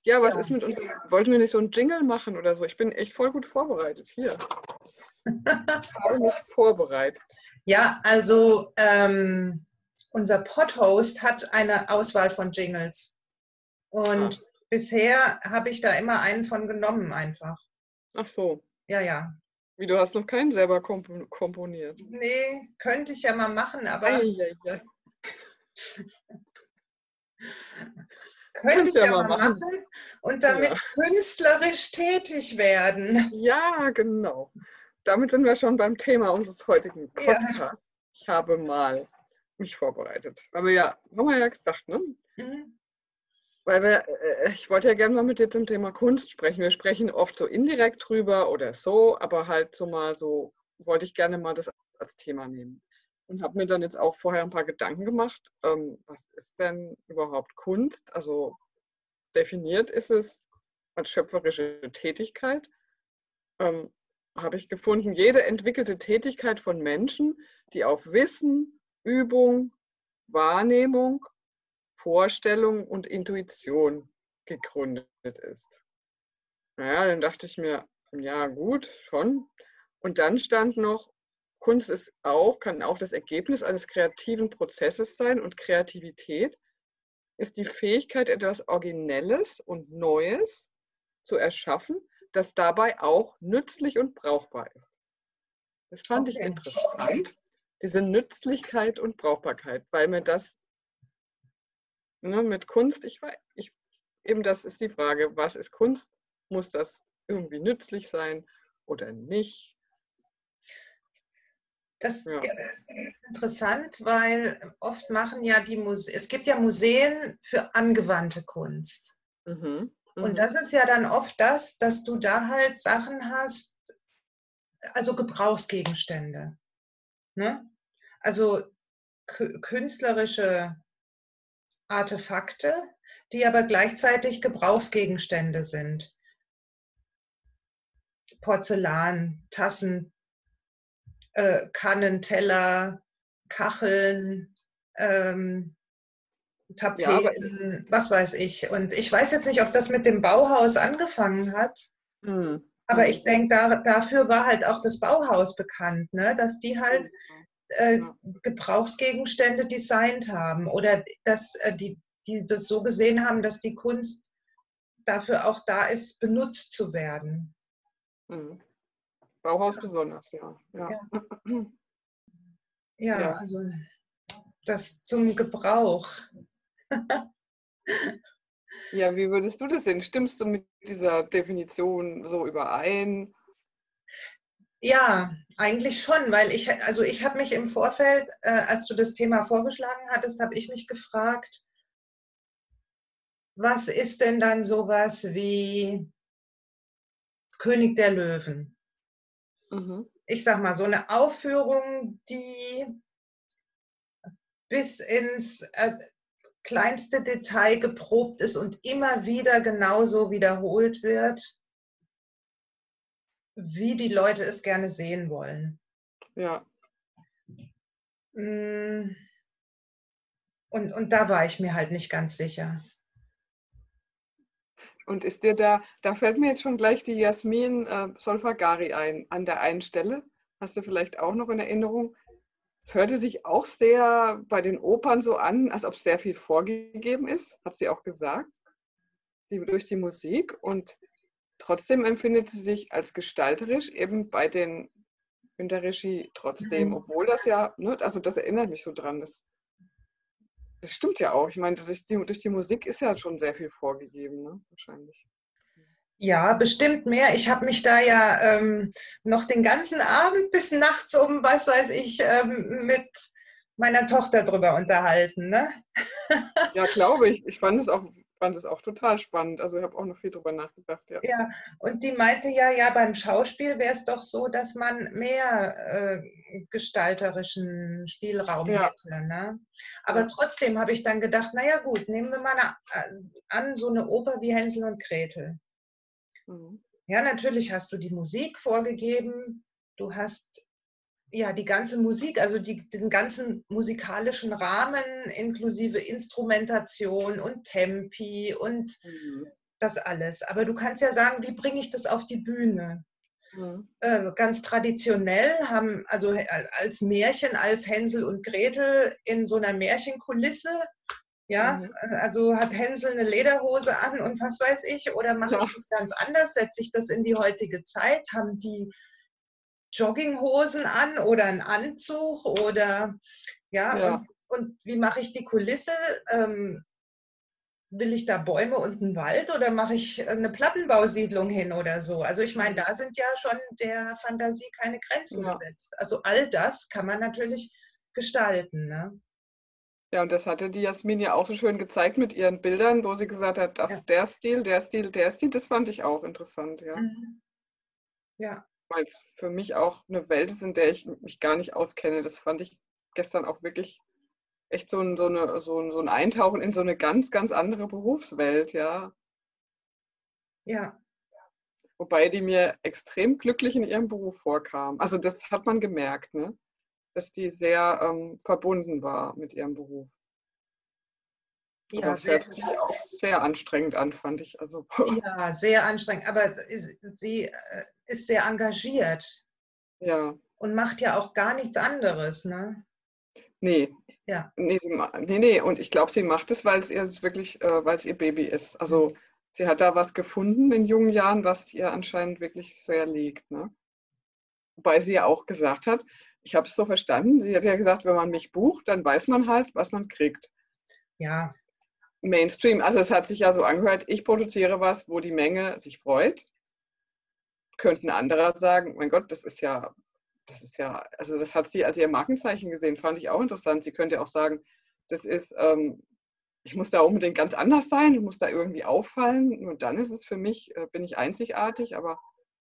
Ja, was Ja. ist mit uns? Wollten wir nicht so einen Jingle machen oder so? Ich bin echt voll gut vorbereitet. Hier. Ich habe mich vorbereitet. Ja, also unser Podhost hat eine Auswahl von Jingles. Ah, Und bisher habe ich da immer einen von genommen einfach. ach so. Ja, ja. Wie, du hast noch keinen selber komponiert? Nee, könnte ich ja mal machen, aber Eieiei. könnte Kannst ich ja ja mal mal machen. machen und Ja. damit künstlerisch tätig werden. Ja, genau. Damit sind wir schon beim Thema unseres heutigen Ja. Podcasts. Ich habe mal mich vorbereitet. Haben wir ja gesagt, ne? Mhm. Weil ich wollte ja gerne mal mit dir zum Thema Kunst sprechen. Wir sprechen oft so indirekt drüber oder so, aber halt so mal so, wollte ich gerne mal das als Thema nehmen. Und habe mir dann jetzt auch vorher ein paar Gedanken gemacht, was ist denn überhaupt Kunst? Also definiert ist es als schöpferische Tätigkeit. Ähm, Habe ich gefunden, jede entwickelte Tätigkeit von Menschen, die auf Wissen, Übung, Wahrnehmung, Vorstellung und Intuition gegründet ist. Naja, dann dachte ich mir, ja gut, schon. Und dann stand noch, Kunst ist auch, kann auch das Ergebnis eines kreativen Prozesses sein und Kreativität ist die Fähigkeit, etwas Originelles und Neues zu erschaffen, das dabei auch nützlich und brauchbar ist. Das fand ich Okay. interessant, diese Nützlichkeit und Brauchbarkeit, weil mir das, ne, mit Kunst, eben das ist die Frage, was ist Kunst? Muss das irgendwie nützlich sein oder nicht? Das Ja. ist interessant, weil oft machen ja es gibt ja Museen für angewandte Kunst. Mhm. Und Mhm. das ist ja dann oft das, dass du da halt Sachen hast, also Gebrauchsgegenstände. Ne? Also künstlerische Artefakte, die aber gleichzeitig Gebrauchsgegenstände sind. Porzellan, Tassen, Kannen, Teller, Kacheln, Ja, aber Tapeten, was weiß ich. Und ich weiß jetzt nicht, ob das mit dem Bauhaus angefangen hat, mhm. aber ich Mhm. denke, dafür war halt auch das Bauhaus bekannt, ne? Dass die halt Genau. äh, Ja. Gebrauchsgegenstände designt haben oder dass die das so gesehen haben, dass die Kunst dafür auch da ist, benutzt zu werden. Mhm. Bauhaus besonders, ja. Ja. Ja, ja, Ja. also das zum Gebrauch. Ja, wie würdest du das sehen? Stimmst du mit dieser Definition so überein? Ja, eigentlich schon, weil also ich habe mich im Vorfeld, als du das Thema vorgeschlagen hattest, habe ich mich gefragt, was ist denn dann sowas wie König der Löwen? Mhm. Ich sag mal, so eine Aufführung, die bis ins kleinste Detail geprobt ist und immer wieder genauso wiederholt wird, wie die Leute es gerne sehen wollen. Ja. Und da war ich mir halt nicht ganz sicher. Und ist dir da fällt mir jetzt schon gleich die Jasmin Solfagari ein, an der einen Stelle. Hast du vielleicht auch noch in Erinnerung? Es hörte sich auch sehr bei den Opern so an, als ob sehr viel vorgegeben ist, hat sie auch gesagt, durch die Musik. Und trotzdem empfindet sie sich als gestalterisch eben in der Regie trotzdem, Mhm. obwohl das ja, ne, also das erinnert mich so dran. Das stimmt ja auch. Ich meine, durch die Musik ist ja schon sehr viel vorgegeben, ne? Wahrscheinlich. Ja, bestimmt mehr. Ich habe mich da ja noch den ganzen Abend bis nachts um, was weiß ich, mit meiner Tochter drüber unterhalten. Ne? Ja, glaube ich. Fand es auch total spannend. Also ich habe auch noch viel drüber nachgedacht, ja. Ja, und die meinte ja, beim Schauspiel wäre es doch so, dass man mehr gestalterischen Spielraum Ja, hätte. Ne? Aber ja. trotzdem habe ich dann gedacht, naja gut, nehmen wir mal an, so eine Oper wie Hänsel und Gretel. Mhm. Ja, natürlich hast du die Musik vorgegeben, du hast ja die ganze Musik, also den ganzen musikalischen Rahmen inklusive Instrumentation und Tempi und Mhm. das alles. Aber du kannst ja sagen, wie bringe ich das auf die Bühne? Mhm. Ganz traditionell haben, also als Märchen, als Hänsel und Gretel in so einer Märchenkulisse, ja, Mhm. also hat Hänsel eine Lederhose an und was weiß ich, oder mache Ja, ich das ganz anders, setze ich das in die heutige Zeit, haben die Jogginghosen an oder einen Anzug oder ja, ja, und wie mache ich die Kulisse? Will ich da Bäume und einen Wald oder mache ich eine Plattenbausiedlung hin oder so? Also ich meine, mhm. da sind ja schon der Fantasie keine Grenzen Ja. gesetzt. Also all das kann man natürlich gestalten. Ne? Ja, und das hatte die Jasmin ja auch so schön gezeigt mit ihren Bildern, wo sie gesagt hat, Ja. das, der Stil, der Stil, der Stil, das fand ich auch interessant, ja. Mhm. Ja. Weil es für mich auch eine Welt ist, in der ich mich gar nicht auskenne. Das fand ich gestern auch wirklich echt so ein Eintauchen in so eine ganz, ganz andere Berufswelt, ja. Ja. Wobei die mir extrem glücklich in ihrem Beruf vorkam. Also das hat man gemerkt, ne? Dass die sehr verbunden war mit ihrem Beruf. Aber Ja, es sehr, hört sich auch sehr anstrengend an, fand ich. Also, ja, sehr anstrengend. Aber sie ist sehr engagiert ja, und macht ja auch gar nichts anderes. Ne? nee, Ja. nee, nee. Und ich glaube, sie macht es, weil es ihr wirklich, weil es ihr Baby ist. Also sie hat da was gefunden in jungen Jahren, was ihr anscheinend wirklich sehr liegt, ne? Wobei sie ja auch gesagt hat, ich habe es so verstanden, sie hat ja gesagt, wenn man mich bucht, dann weiß man halt, was man kriegt. Ja. Mainstream, also es hat sich ja so angehört, ich produziere was, wo die Menge sich freut. Könnten andere sagen, mein Gott, also das hat sie als ihr Markenzeichen gesehen, fand ich auch interessant. Sie könnte auch sagen, das ist, ich muss da unbedingt ganz anders sein, ich muss da irgendwie auffallen. Und dann ist es für mich, bin ich einzigartig, aber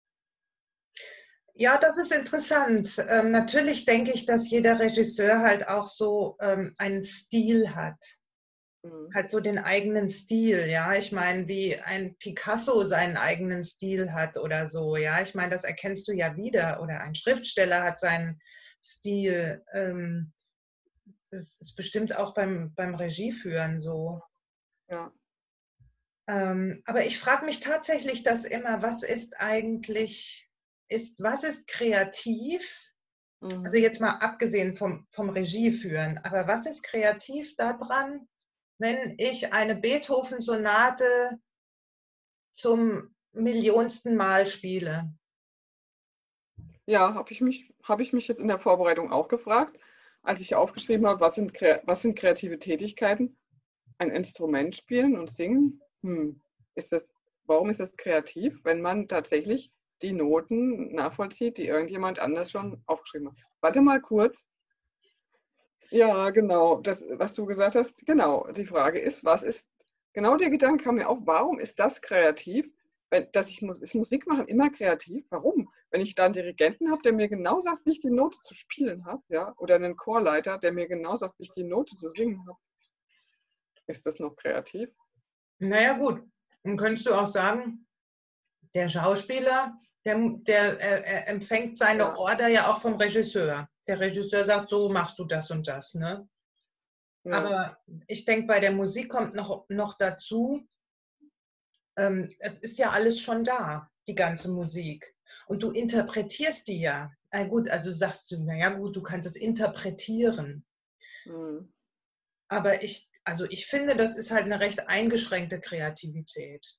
Ja, das ist interessant. Natürlich denke ich, dass jeder Regisseur halt auch so einen Stil hat. mm, Halt so den eigenen Stil, ja. Ich meine, wie ein Picasso seinen eigenen Stil hat oder so, ja. Ich meine, das erkennst du ja wieder. Oder ein Schriftsteller hat seinen Stil. Das ist bestimmt auch beim Regieführen so. ja. Aber ich frage mich tatsächlich das immer, was ist eigentlich, was ist kreativ? Also Mhm. jetzt mal abgesehen vom Regieführen, aber was ist kreativ daran, wenn ich eine Beethoven-Sonate zum millionsten Mal spiele? Ja, habe ich mich jetzt in der Vorbereitung auch gefragt, als ich aufgeschrieben habe, was sind kreative Tätigkeiten? Ein Instrument spielen und singen? Ist das, warum ist das kreativ, wenn man tatsächlich die Noten nachvollzieht, die irgendjemand anders schon aufgeschrieben hat? Warte mal kurz. Ja, genau, das, was du gesagt hast, genau. Die Frage ist, was ist, genau der Gedanke kam mir auf, warum ist das kreativ? Ist Musik machen immer kreativ? Warum? Wenn ich da einen Dirigenten habe, der mir genau sagt, wie ich die Note zu spielen habe, ja, oder einen Chorleiter, der mir genau sagt, wie ich die Note zu singen habe, ist das noch kreativ? Naja gut, dann könntest du auch sagen, der Schauspieler, er empfängt seine Ja, Order ja auch vom Regisseur. Der Regisseur sagt, so machst du das und das. Ne? ja, Aber ich denke, bei der Musik kommt noch dazu, es ist ja alles schon da, die ganze Musik. Und du interpretierst die ja. Na gut, also sagst du, naja gut, du kannst es interpretieren. hm, Aber also ich finde, das ist halt eine recht eingeschränkte Kreativität.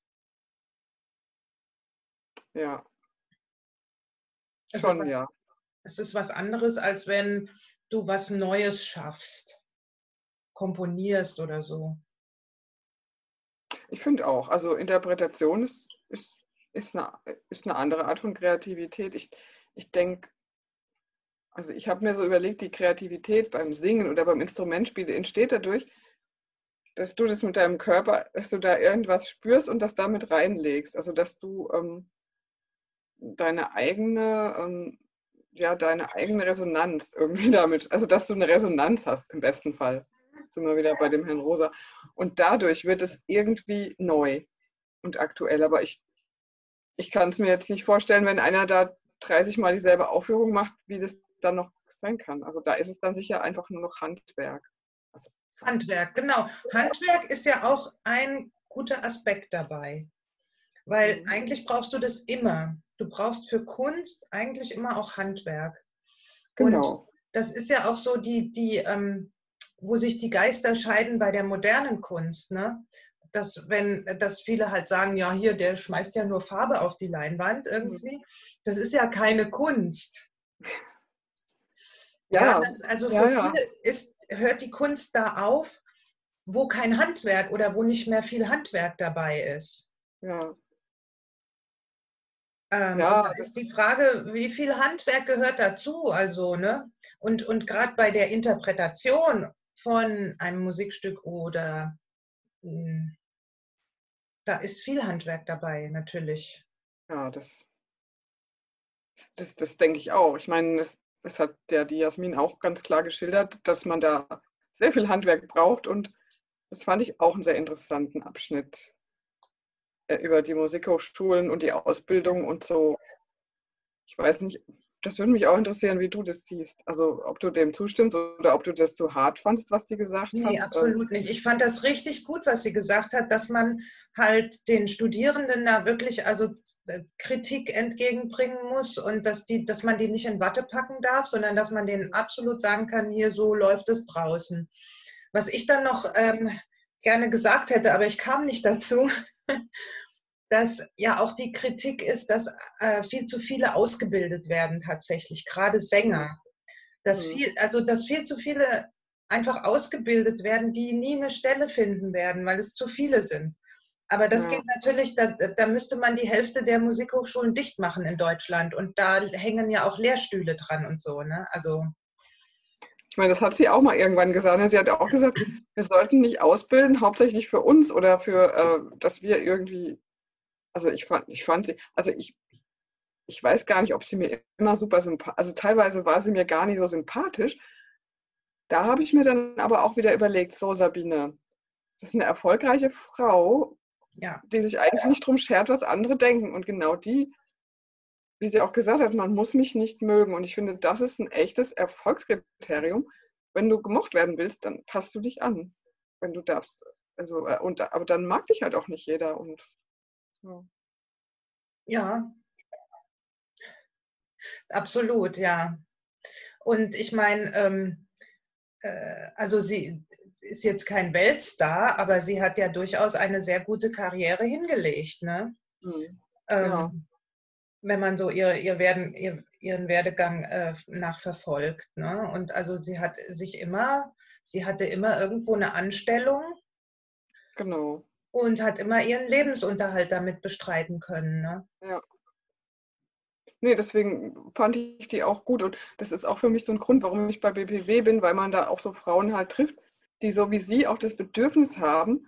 ja, Es ist schon, was, ja. es ist was anderes, als wenn du was Neues schaffst, komponierst oder so. Ich finde auch, also Interpretation ist, eine, ist eine andere Art von Kreativität. Ich denke, also ich habe mir so überlegt, die Kreativität beim Singen oder beim Instrumentspiel entsteht dadurch, dass du das mit deinem Körper, dass du da irgendwas spürst und das damit reinlegst. Also dass du deine eigene, ja, deine eigene Resonanz irgendwie damit, also dass du eine Resonanz hast im besten Fall. Sind wir wieder bei dem Herrn Rosa. Und dadurch wird es irgendwie neu und aktuell. Aber ich kann es mir jetzt nicht vorstellen, wenn einer da 30 Mal dieselbe Aufführung macht, wie das dann noch sein kann. Also da ist es dann sicher einfach nur noch Handwerk. Also, Handwerk, genau. Handwerk ist ja auch ein guter Aspekt dabei. Weil eigentlich brauchst du das immer. Du brauchst für Kunst eigentlich immer auch Handwerk. Und Genau. das ist ja auch so wo sich die Geister scheiden bei der modernen Kunst, ne? Dass viele halt sagen, ja, hier, der schmeißt ja nur Farbe auf die Leinwand irgendwie. Das ist ja keine Kunst. Ja, Ja, also ja, für ja, viele hört die Kunst da auf, wo kein Handwerk oder wo nicht mehr viel Handwerk dabei ist. ja, Und ja, da ist die Frage, wie viel Handwerk gehört dazu? Also, ne? Und gerade bei der Interpretation von einem Musikstück oder mh, da ist viel Handwerk dabei, natürlich. ja, das denke ich auch. Ich meine, das hat ja die Jasmin auch ganz klar geschildert, dass man da sehr viel Handwerk braucht und das fand ich auch einen sehr interessanten Abschnitt über die Musikhochschulen und die Ausbildung und so. Ich weiß nicht, das würde mich auch interessieren, wie du das siehst. Also ob du dem zustimmst oder ob du das zu hart fandest, was die gesagt Nee, hat. absolut nicht. Ich fand das richtig gut, was sie gesagt hat, dass man halt den Studierenden da wirklich Kritik entgegenbringen muss und dass man die nicht in Watte packen darf, sondern dass man denen absolut sagen kann, hier so läuft es draußen. Was ich dann noch gerne gesagt hätte, aber ich kam nicht dazu, dass ja auch die Kritik ist, dass viel zu viele ausgebildet werden tatsächlich, gerade Hm, Sänger. hm, Dass viel zu viele einfach ausgebildet werden, die nie eine Stelle finden werden, weil es zu viele sind. Aber das ja. geht natürlich, da müsste man die Hälfte der Musikhochschulen dicht machen in Deutschland. Und da hängen ja auch Lehrstühle dran und so. Ne? Also, Ich meine, das hat sie auch mal irgendwann gesagt. Ne? Sie hat auch gesagt, wir sollten nicht ausbilden, hauptsächlich für uns oder für, dass wir irgendwie, also ich fand sie, also ich weiß gar nicht, ob sie mir immer super sympathisch, also teilweise war sie mir gar nicht so sympathisch. Da habe ich mir dann aber auch wieder überlegt, so Sabine, das ist eine erfolgreiche Frau, ja. die sich eigentlich nicht drum schert, was andere denken. Und genau die, wie sie auch gesagt hat, man muss mich nicht mögen. Und ich finde, das ist ein echtes Erfolgskriterium. Wenn du gemocht werden willst, dann passt du dich an, wenn du darfst. Also, aber dann mag dich halt auch nicht jeder. Und ja. Ja, absolut, ja. Und ich meine, also sie ist jetzt kein Weltstar, aber sie hat ja durchaus eine sehr gute Karriere hingelegt, ne? Hm. Ja, Ähm, wenn man so ihren Werdegang nachverfolgt. Ne? Und also sie hatte immer irgendwo eine Anstellung genau. und hat immer ihren Lebensunterhalt damit bestreiten können. Ne? Ja. Nee, deswegen fand ich die auch gut. Und das ist auch für mich so ein Grund, warum ich bei BPW bin, weil man da auch so Frauen halt trifft, die so wie sie auch das Bedürfnis haben,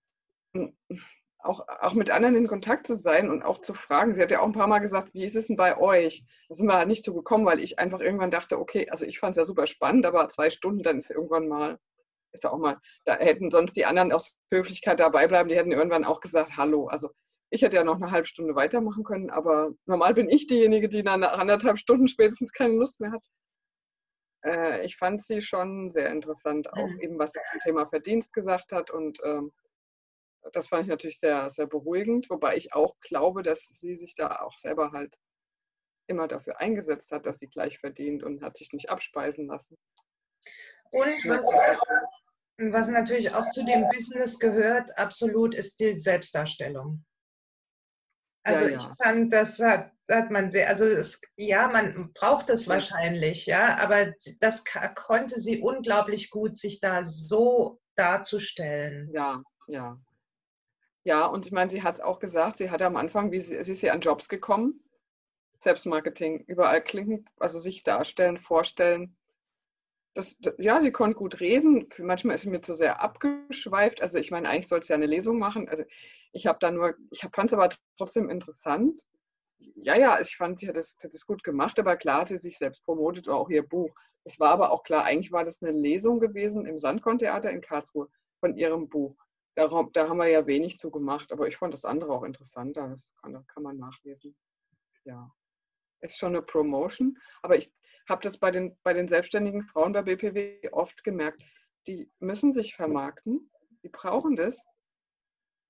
auch mit anderen in Kontakt zu sein und auch zu fragen. Sie hat ja auch ein paar Mal gesagt, wie ist es denn bei euch? Da sind wir halt nicht so gekommen, weil ich einfach irgendwann dachte, okay, also ich fand es ja super spannend, aber 2 Stunden, dann ist irgendwann mal, ist ja auch mal, da hätten sonst die anderen aus Höflichkeit dabei bleiben, die hätten irgendwann auch gesagt, hallo. Also ich hätte ja noch eine halbe Stunde weitermachen können, aber normal bin ich diejenige, die nach 1,5 Stunden spätestens keine Lust mehr hat. Ich fand sie schon sehr interessant, auch Mhm. eben, was sie zum Thema Verdienst gesagt hat und das fand ich natürlich sehr, sehr beruhigend, wobei ich auch glaube, dass sie sich da auch selber halt immer dafür eingesetzt hat, dass sie gleich verdient und hat sich nicht abspeisen lassen. Und Ja, was natürlich auch zu dem Business gehört, absolut, ist die Selbstdarstellung. ja, Also ich ja, fand, hat man sehr, ja, man braucht es ja, wahrscheinlich, ja, aber das konnte sie unglaublich gut, sich da so darzustellen. ja, ja. Ja, und ich meine, sie hat auch gesagt, sie hatte am Anfang, sie ist ja an Jobs gekommen, Selbstmarketing, überall klinken, also sich darstellen, vorstellen. Ja, sie konnte gut reden. Manchmal ist sie mir zu sehr abgeschweift. Also ich meine, eigentlich sollte es ja eine Lesung machen. Also ich fand es aber trotzdem interessant. Ja, ja, ich fand, sie hat das gut gemacht, aber klar hat sie sich selbst promotet oder auch ihr Buch. Es war aber auch klar, eigentlich war das eine Lesung gewesen im Sandkorn-Theater in Karlsruhe von ihrem Buch. Da haben wir ja wenig zu gemacht, aber ich fand das andere auch interessanter. Das kann man nachlesen. Ja, ist schon eine Promotion, aber ich habe das bei den selbstständigen Frauen bei BPW oft gemerkt, die müssen sich vermarkten, die brauchen das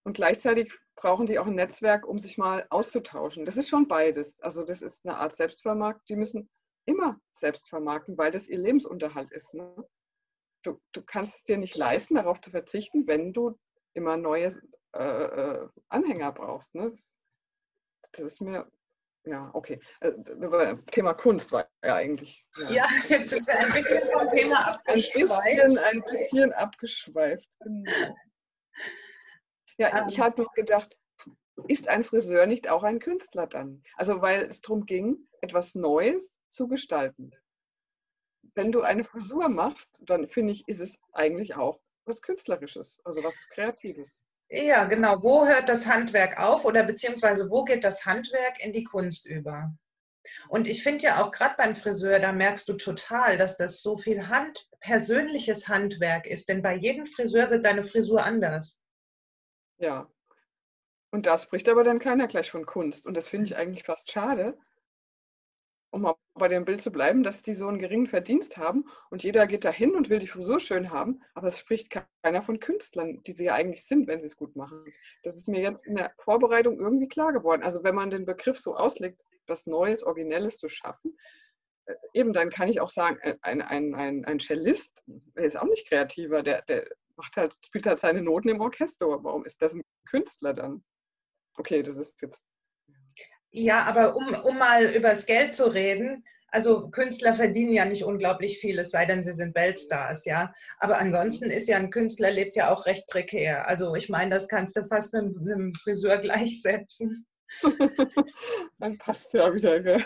Und gleichzeitig brauchen die auch ein Netzwerk, um sich mal auszutauschen. Das ist schon beides. Also das ist eine Art Selbstvermarktung. Die müssen immer selbst vermarkten, weil das ihr Lebensunterhalt ist. Ne? Du kannst es dir nicht leisten, darauf zu verzichten, wenn du immer neue Anhänger brauchst. Ne? Das ist mir, ja, okay. Thema Kunst war ja eigentlich. Ja, jetzt sind wir ein bisschen vom Thema abgeschweift. Ein bisschen abgeschweift, genau. Ja, ich habe noch gedacht, ist ein Friseur nicht auch ein Künstler dann? Also weil es darum ging, etwas Neues zu gestalten. Wenn du eine Frisur machst, dann finde ich, ist es eigentlich auch was Künstlerisches, also was Kreatives. Ja, genau. Wo hört das Handwerk auf oder beziehungsweise wo geht das Handwerk in die Kunst über? Und ich finde ja auch gerade beim Friseur, da merkst du total, dass das so viel persönliches Handwerk ist, denn bei jedem Friseur wird deine Frisur anders. Ja, und da spricht aber dann keiner gleich von Kunst. Und das finde ich eigentlich fast schade, um mal bei dem Bild zu bleiben, dass die so einen geringen Verdienst haben und jeder geht dahin und will die Frisur schön haben, aber es spricht keiner von Künstlern, die sie ja eigentlich sind, wenn sie es gut machen. Das ist mir jetzt in der Vorbereitung irgendwie klar geworden. Also wenn man den Begriff so auslegt, was Neues, Originelles zu schaffen, eben dann kann ich auch sagen, ein Cellist, der ist auch nicht kreativer, der macht halt, spielt halt seine Noten im Orchester. Warum ist das ein Künstler dann? Okay, das ist jetzt. Ja, aber um mal über das Geld zu reden, also Künstler verdienen ja nicht unglaublich viel, es sei denn, sie sind Weltstars, ja. Aber ansonsten ist ja ein Künstler, lebt ja auch recht prekär. Also ich meine, das kannst du fast mit einem Friseur gleichsetzen. Dann passt ja wieder, gell?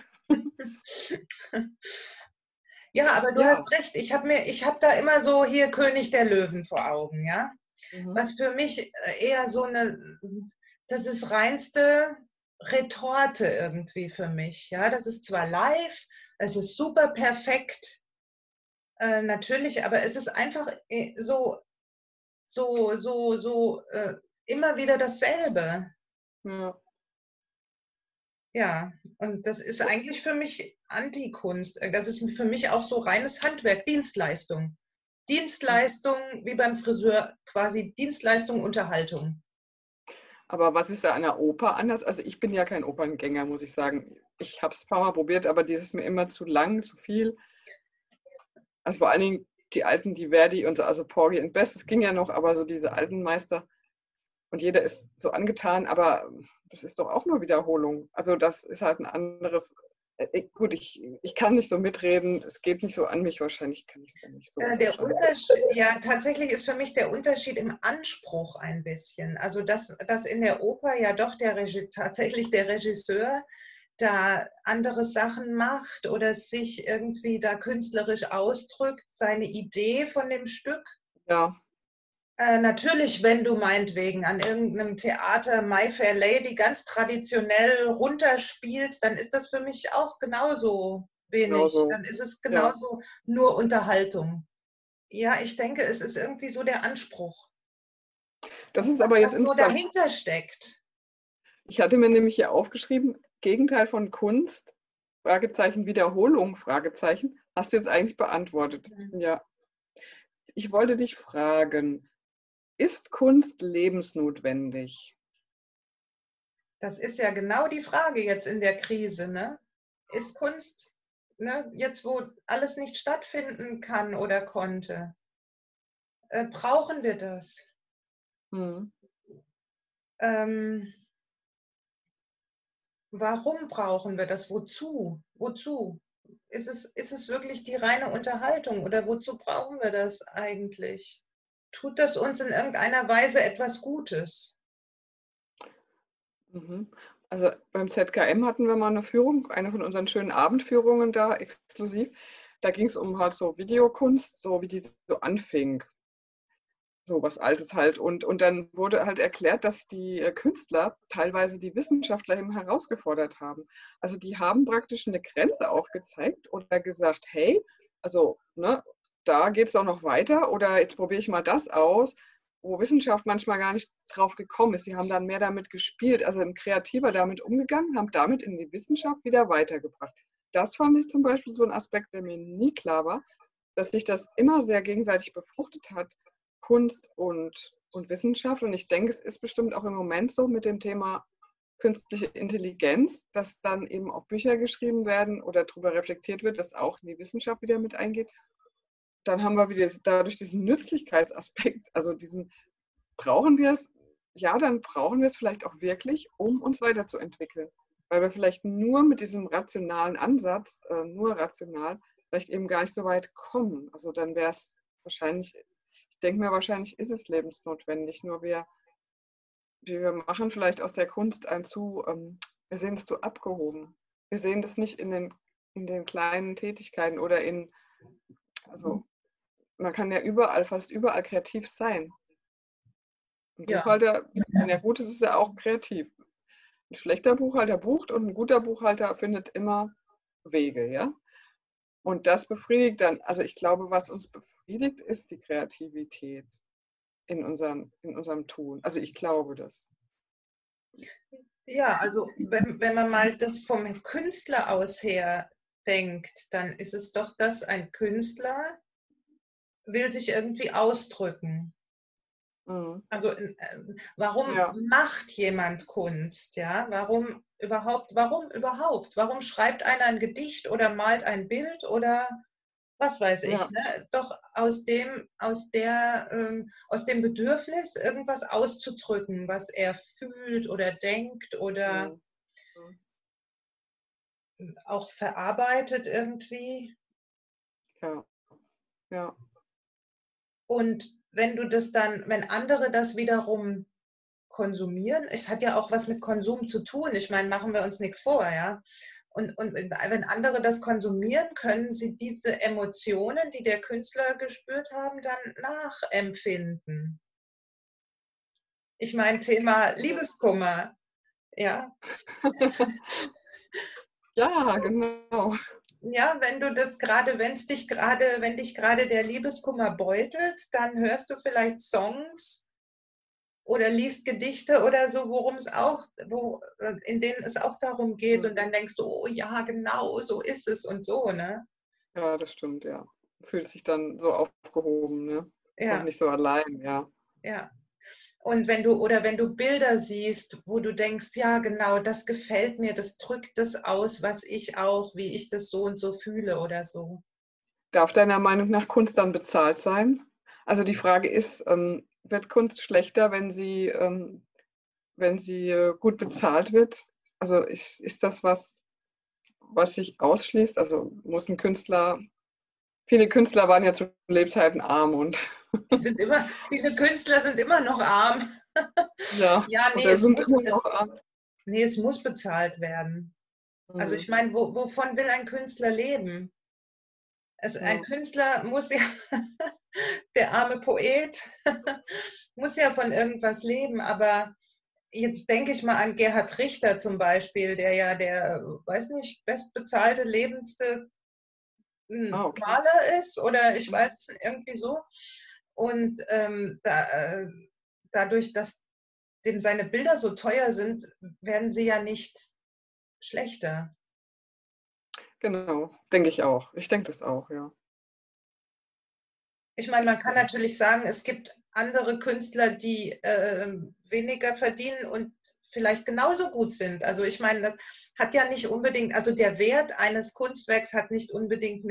Ja, aber du Ja. hast recht. Ich habe da immer so hier König der Löwen vor Augen, ja. Mhm. Was für mich eher das ist reinste Retorte irgendwie für mich, ja. Das ist zwar live, es ist super perfekt, natürlich, aber es ist einfach immer wieder dasselbe. Ja. Ja, und das ist eigentlich für mich Antikunst. Das ist für mich auch so reines Handwerk, Dienstleistung. Dienstleistung, wie beim Friseur, quasi Dienstleistung, Unterhaltung. Aber was ist da an der Oper anders? Also ich bin ja kein Operngänger, muss ich sagen. Ich habe es ein paar Mal probiert, aber die ist mir immer zu lang, zu viel. Also vor allen Dingen die alten, die Verdi und so, also Porgy and Bess, das ging ja noch, aber so diese alten Meister und jeder ist so angetan, aber das ist doch auch nur Wiederholung. Also das ist halt ein anderes. Gut, ich kann nicht so mitreden, es geht nicht so an mich, wahrscheinlich kann ich es dann nicht so Der unterscheiden. Unterschied, ja, tatsächlich ist für mich der Unterschied im Anspruch ein bisschen. Also, dass in der Oper ja doch tatsächlich der Regisseur da andere Sachen macht oder sich irgendwie da künstlerisch ausdrückt, seine Idee von dem Stück. Ja. Natürlich, wenn du meinetwegen an irgendeinem Theater My Fair Lady ganz traditionell runterspielst, dann ist das für mich auch genauso wenig. Genauso. Dann ist es genauso nur Unterhaltung. Ja, ich denke, es ist irgendwie so der Anspruch. Das ist aber jetzt was so dahinter steckt. Ich hatte mir nämlich hier aufgeschrieben, Gegenteil von Kunst, Fragezeichen, Wiederholung, Fragezeichen, hast du jetzt eigentlich beantwortet. Ja. Ich wollte dich fragen, ist Kunst lebensnotwendig? Das ist ja genau die Frage jetzt in der Krise, ne? Ist Kunst, ne, jetzt wo alles nicht stattfinden kann oder konnte, brauchen wir das? Warum brauchen wir das? Wozu? Wozu? Ist es wirklich die reine Unterhaltung oder wozu brauchen wir das eigentlich? Tut das uns in irgendeiner Weise etwas Gutes? Also beim ZKM hatten wir mal eine Führung, eine von unseren schönen Abendführungen da exklusiv. Da ging es um halt so Videokunst, so wie die so anfing. So was Altes halt. Und dann wurde halt erklärt, dass die Künstler teilweise die Wissenschaftler eben herausgefordert haben. Also die haben praktisch eine Grenze aufgezeigt oder gesagt, hey, also ne, da geht es auch noch weiter oder jetzt probiere ich mal das aus, wo Wissenschaft manchmal gar nicht drauf gekommen ist. Die haben dann mehr damit gespielt, also kreativer damit umgegangen, haben damit in die Wissenschaft wieder weitergebracht. Das fand ich zum Beispiel so ein Aspekt, der mir nie klar war, dass sich das immer sehr gegenseitig befruchtet hat, Kunst und und Wissenschaft. Und ich denke, es ist bestimmt auch im Moment so mit dem Thema künstliche Intelligenz, dass dann eben auch Bücher geschrieben werden oder darüber reflektiert wird, dass auch in die Wissenschaft wieder mit eingeht. Dann haben wir wieder dadurch diesen Nützlichkeitsaspekt, also diesen, brauchen wir es? Ja, dann brauchen wir es vielleicht auch wirklich, um uns weiterzuentwickeln. Weil wir vielleicht nur mit diesem rationalen Ansatz, nur rational, vielleicht eben gar nicht so weit kommen. Also dann wäre es wahrscheinlich, ich denke mir, wahrscheinlich ist es lebensnotwendig, nur wir machen vielleicht aus der Kunst wir sehen es zu abgehoben. Wir sehen das nicht in den kleinen Tätigkeiten oder also man kann ja überall, fast überall kreativ sein. Ein Ja, Buchhalter, wenn er gut ist, ist er auch kreativ. Ein schlechter Buchhalter bucht und ein guter Buchhalter findet immer Wege, ja. Und das befriedigt dann, also ich glaube, was uns befriedigt, ist die Kreativität in unserem Tun. Also ich glaube das. ja, also wenn man mal das vom Künstler aus her denkt, dann ist es doch, dass ein Künstler will sich irgendwie ausdrücken. Mhm. Also warum Ja, macht jemand Kunst? Ja, warum überhaupt? Warum überhaupt? Warum schreibt einer ein Gedicht oder malt ein Bild oder was weiß ich? ja. Ne? Doch aus dem Bedürfnis, irgendwas auszudrücken, was er fühlt oder denkt oder Mhm. auch verarbeitet irgendwie. Ja, ja. Und wenn andere das wiederum konsumieren, es hat ja auch was mit Konsum zu tun. Ich meine, machen wir uns nichts vor, ja. Und wenn andere das konsumieren, können sie diese Emotionen, die der Künstler gespürt haben, dann nachempfinden. Ich meine, Thema Ja, Liebeskummer, ja. ja, genau. Ja, wenn dich gerade der Liebeskummer beutelt, dann hörst du vielleicht Songs oder liest Gedichte oder so, in denen es auch darum geht und dann Mhm. denkst du, oh ja, genau, so ist es und so, ne? Ja, das stimmt, ja. Fühlt sich dann so aufgehoben, ne? Und Ja, nicht so allein, ja. ja. Und wenn du Bilder siehst, wo du denkst, ja, genau, das gefällt mir, das drückt das aus, was ich auch, wie ich das so und so fühle oder so. Darf deiner Meinung nach Kunst dann bezahlt sein? Also die Frage ist, wird Kunst schlechter, wenn sie gut bezahlt wird? Also ist das was sich ausschließt? Also muss ein Künstler, viele Künstler waren ja zu Lebzeiten arm und Viele Künstler sind immer noch arm. ja, Ja, oder sind immer noch arm. nee, es muss bezahlt werden. Also ich Mhm. meine, wovon will ein Künstler leben? Ein Ja, Künstler muss ja, der arme Poet, muss ja von irgendwas leben, aber jetzt denke ich mal an Gerhard Richter zum Beispiel, der ja der, weiß nicht, bestbezahlte, lebendste okay. Maler ist oder ich Mhm. weiß irgendwie so. Und dadurch, dass dem seine Bilder so teuer sind, werden sie ja nicht schlechter. Genau, denke ich auch. Ich denke das auch, ja. Ich meine, man kann Ja, natürlich sagen, es gibt andere Künstler, die weniger verdienen und vielleicht genauso gut sind. Also ich meine, das hat ja nicht unbedingt, also der Wert eines Kunstwerks hat nicht unbedingt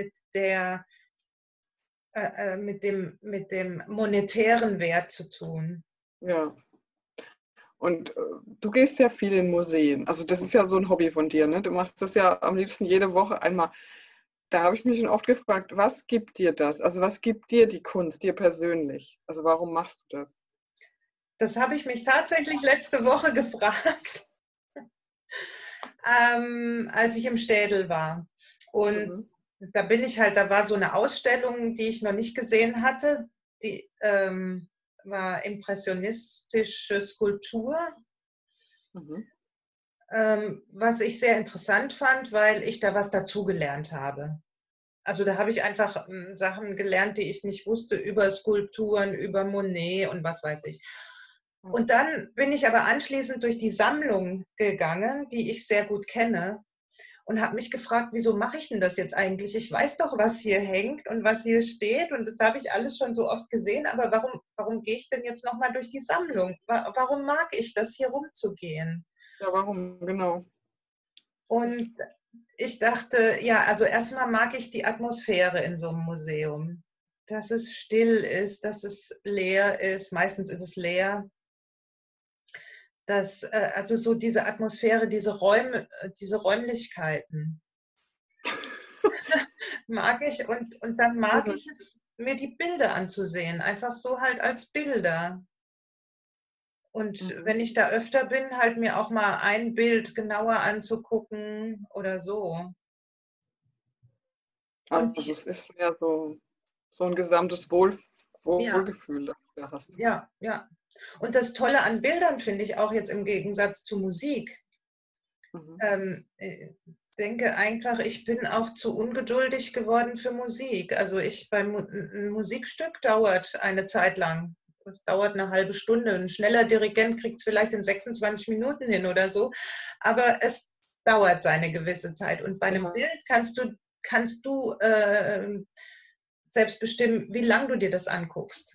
mit dem monetären Wert zu tun. ja. Und du gehst ja viel in Museen. Also das ist ja so ein Hobby von dir, ne? Du machst das ja am liebsten jede Woche einmal. Da habe ich mich schon oft gefragt, was gibt dir das? Also was gibt dir die Kunst, dir persönlich? Also warum machst du das? Das habe ich mich tatsächlich letzte Woche gefragt, als ich im Städel war. Und Mhm. da war so eine Ausstellung, die ich noch nicht gesehen hatte. Die war impressionistische Skulptur, Mhm. was ich sehr interessant fand, weil ich da was dazugelernt habe. Also da habe ich einfach Sachen gelernt, die ich nicht wusste über Skulpturen, über Monet und was weiß ich. Ja. Und dann bin ich aber anschließend durch die Sammlung gegangen, die ich sehr gut kenne. und habe mich gefragt, wieso mache ich denn das jetzt eigentlich? Ich weiß doch, was hier hängt und was hier steht und das habe ich alles schon so oft gesehen, aber warum gehe ich denn jetzt nochmal durch die Sammlung? Warum mag ich das, hier rumzugehen? Ja, warum? Genau. Und ich dachte, ja, also erstmal mag ich die Atmosphäre in so einem Museum, dass es still ist, dass es leer ist, meistens ist es leer. Also so diese Atmosphäre, diese Räume, diese Räumlichkeiten mag ich und dann mag ich es, mir die Bilder anzusehen, einfach so halt als Bilder. Und wenn ich da öfter bin, halt mir auch mal ein Bild genauer anzugucken oder so. Und Also es ist mehr so ein gesamtes ja, Wohlgefühl, das du da hast. ja, ja. Und das Tolle an Bildern finde ich auch jetzt im Gegensatz zu Musik. Mhm. Ich denke einfach, ich bin auch zu ungeduldig geworden für Musik. Also ein Musikstück dauert eine Zeit lang. Es dauert eine halbe Stunde. Ein schneller Dirigent kriegt es vielleicht in 26 Minuten hin oder so. Aber es dauert seine gewisse Zeit. Und bei einem Ja. Bild kannst du selbst bestimmen, wie lang du dir das anguckst.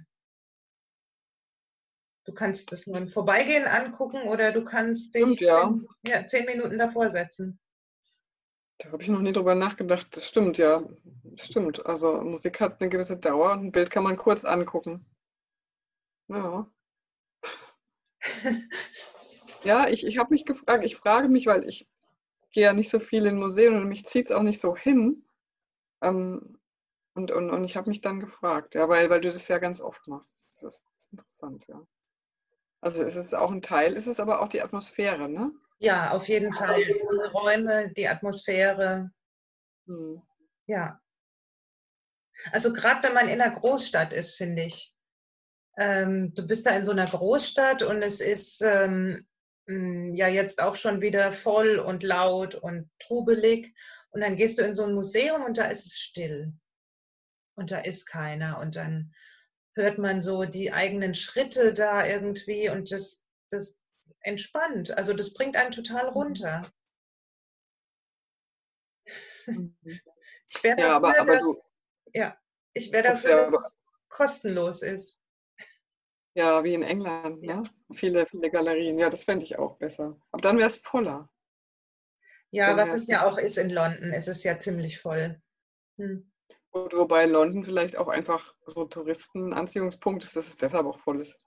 Du kannst es nur im Vorbeigehen angucken oder du kannst Stimmt, dich ja. 10 Minuten davor setzen. Da habe ich noch nie drüber nachgedacht. Das stimmt, ja. Das stimmt. Also Musik hat eine gewisse Dauer und ein Bild kann man kurz angucken. Ja. Ja, ich habe mich gefragt, ich frage mich, weil ich gehe ja nicht so viel in Museen und mich zieht es auch nicht so hin. Ähm, und ich habe mich dann gefragt, ja, weil du das ja ganz oft machst. Das ist interessant, ja. Also ist es auch ein Teil, ist es aber auch die Atmosphäre, ne? Ja, auf jeden Fall. Die Räume, die Atmosphäre. Hm. Ja. Also gerade wenn man in einer Großstadt ist, finde ich. Du bist da in so einer Großstadt und es ist ja jetzt auch schon wieder voll und laut und trubelig. Und dann gehst du in so ein Museum und da ist es still. Und da ist keiner. Und dann hört man so die eigenen Schritte da irgendwie und das entspannt. Also das bringt einen total runter. Mhm. Ich wäre Ja, dafür, aber du ja, ich wäre guckst dafür, ja, dass es kostenlos ist. ja, wie in England, Ja, ne? Viele Galerien. Ja, das fände ich auch besser. Aber dann wäre es voller. ja, Dann was wäre es es ja wirklich auch ist in London, es ist ja ziemlich voll. Hm. gut, wobei London vielleicht auch einfach so Touristenanziehungspunkt ist, dass es deshalb auch voll ist.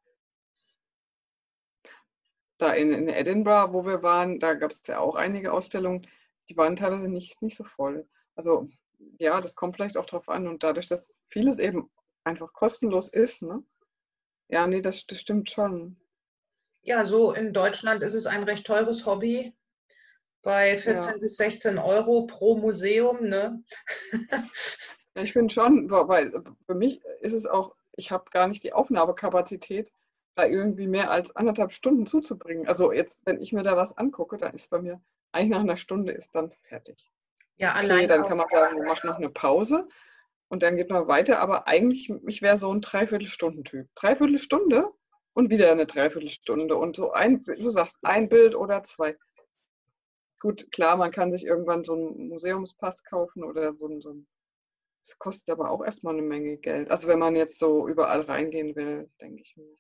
Da in Edinburgh, wo wir waren, da gab es ja auch einige Ausstellungen, die waren teilweise nicht so voll. Also ja, das kommt vielleicht auch drauf an. Und dadurch, dass vieles eben einfach kostenlos ist, ne? Ja, nee, das stimmt schon. Ja, so in Deutschland ist es ein recht teures Hobby bei Ja. 14 bis 16 Euro pro Museum, ne? Ja, ich finde schon, weil für mich ist es auch, ich habe gar nicht die Aufnahmekapazität, da irgendwie mehr als 1,5 Stunden zuzubringen. Also jetzt, wenn ich mir da was angucke, dann ist bei mir eigentlich nach einer Stunde ist dann fertig. Ja, Okay, alleine dann auf. kann man sagen, man macht noch eine Pause und dann geht man weiter, aber eigentlich, ich wäre so ein Dreiviertelstunden-Typ. Dreiviertelstunde und wieder eine Dreiviertelstunde und so du sagst, ein Bild oder zwei. Gut, klar, man kann sich irgendwann so einen Museumspass kaufen oder so ein. Das kostet aber auch erstmal eine Menge Geld. Also wenn man jetzt so überall reingehen will, denke ich mir.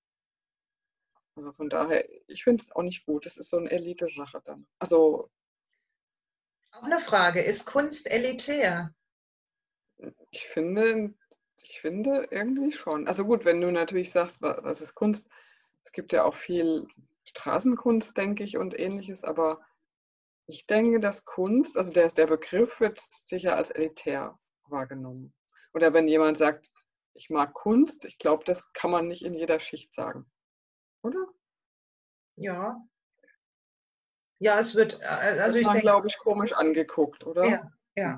Also von daher, ich finde es auch nicht gut. Das ist so eine Elite-Sache dann. Also Auch eine Frage, ist Kunst elitär? ich finde, ich finde irgendwie schon. Also gut, wenn du natürlich sagst, was ist Kunst? Es gibt ja auch viel Straßenkunst, denke ich, und ähnliches, aber ich denke, dass Kunst, also der Begriff wird sicher als elitär wahrgenommen. Oder wenn jemand sagt, ich mag Kunst, ich glaube, das kann man nicht in jeder Schicht sagen, oder? Ja, ja, es wird, also Wird ich man, denke, glaube ich, komisch angeguckt, oder? ja, ja, Hm.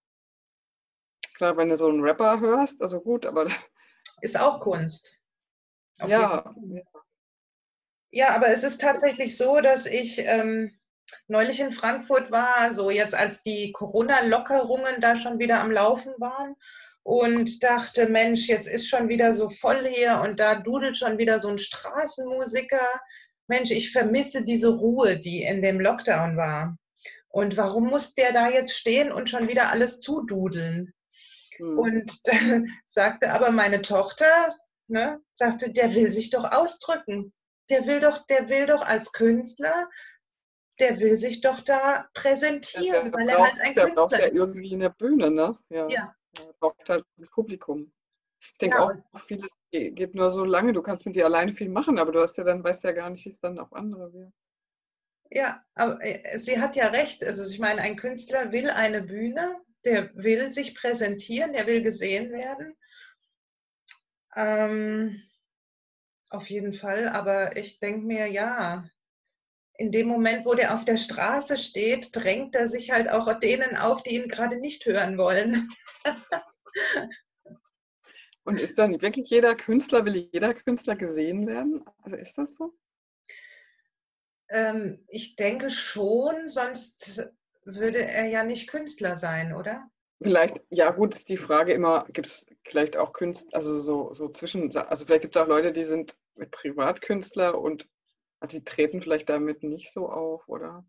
Klar, wenn du so einen Rapper hörst, also gut, aber ist auch Kunst, auf jeden ja, Fall. Ja, aber es ist tatsächlich so, dass ich neulich in Frankfurt war, so jetzt als die Corona-Lockerungen da schon wieder am Laufen waren und dachte, Mensch, jetzt ist schon wieder so voll hier und da dudelt schon wieder so ein Straßenmusiker. Mensch, ich vermisse diese Ruhe, die in dem Lockdown war. Und warum muss der da jetzt stehen und schon wieder alles zududeln? Mhm. Und dann sagte aber meine Tochter, ne, sagte, der will sich doch ausdrücken. Der will doch als Künstler, der will sich doch da Ja, präsentieren, weil er halt ein der braucht Künstler ja ist. irgendwie eine Bühne, ne? Ja. Ja, Er braucht halt ein Publikum. Ich denke ja, auch, vieles geht nur so lange. Du kannst mit dir alleine viel machen, aber du hast ja dann, weißt ja gar nicht, wie es dann auf andere wirkt. ja, aber sie hat ja recht. Also ich meine, ein Künstler will eine Bühne, der will sich präsentieren, der will gesehen werden. Ähm, auf jeden Fall, aber ich denke mir, ja, in dem Moment, wo der auf der Straße steht, drängt er sich halt auch denen auf, die ihn gerade nicht hören wollen. Und ist dann wirklich will jeder Künstler gesehen werden? Also ist das so? Ich denke schon, sonst würde er ja nicht Künstler sein, oder? Vielleicht, ja gut, ist die Frage immer, gibt es vielleicht auch Künstler, also so zwischen, also vielleicht gibt es auch Leute, die sind Privatkünstler und also die treten vielleicht damit nicht so auf, oder?